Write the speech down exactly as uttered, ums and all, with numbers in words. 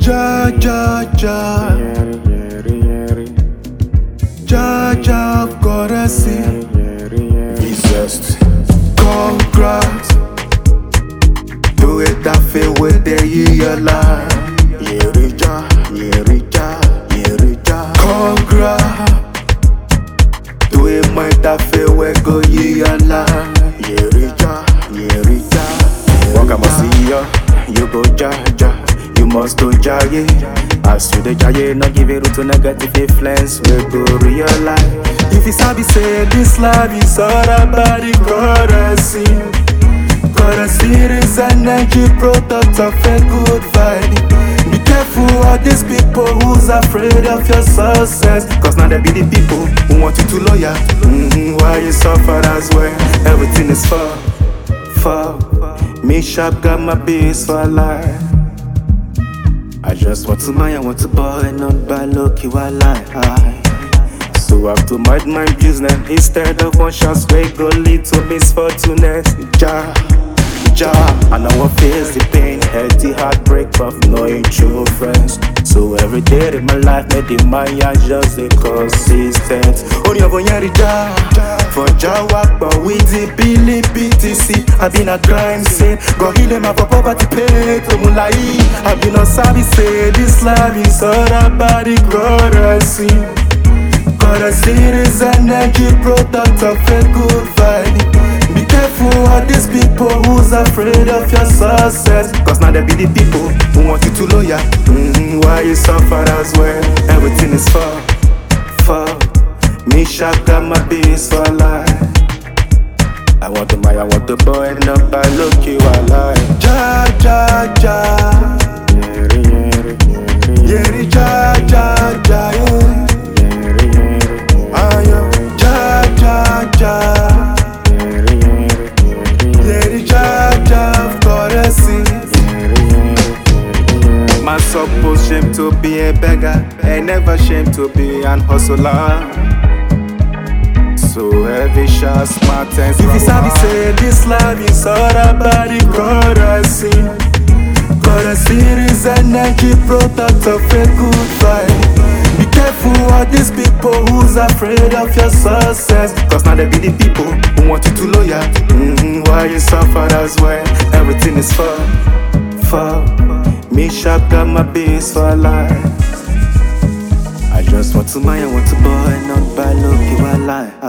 Ja, ja, ja. Ja, ja, I've gotta see. Resist. Congrats. Do it that feel with the year life. Yerija, yerija, yerija. Congrats. Do it my that feel with go year life. Yerija, yerija. Walk I must see ya. You go ja ja. You must go ja yeah. As you the ja yeah, not give it to negative influence. We go realize. If you sabi say this life is all about the currency. Currency is an energy product of a good vibe. Be careful of these people who's afraid of your success. Cause now they be the people who want you to lawyer. Mm-hmm, why you suffer as well? Everything is for, for. Me sharp got my base for life. I just want to mind, I want to buy, not buy low key while I. So I have to mind my business instead of one shot way go lead to misfortune. Ja, ja, and I won't face the pain, healthy heartbreak of knowing true friends. So every day in my life, made the mind just a consistent. Only of one ja, for ja walk, but with the Billy B T C. I've been a crime scene, go heal them up for poverty pay to Mulai. I've been on savvy say this life is all about the currency. Currency is an energy product of a good vibe. Be careful of these people who's afraid of your success. Cause now they be the people who want you to lawyer. Mm-hmm, why you suffer as well? Everything is for, for. Me sharp got my base for life. I want the my, I want the boy, not by look you alive. Ja, ja, ja. Yeri, yeri, yeri. Yeri, ja, ja, ja, yeah. Man suppose shame to be a beggar, and never shame to be an hustler. So every shot smart and if you sabi say this life is all about the currency. Currency is an energy product of a good vibe. Be careful of these people who's afraid of your success. Cause now they be the people who want you to lawyer. Mm-hmm, why you suffer as well? Everything is for, for. Me sharp got my base for life. I just want to mind, I want to buy, not buy low key while I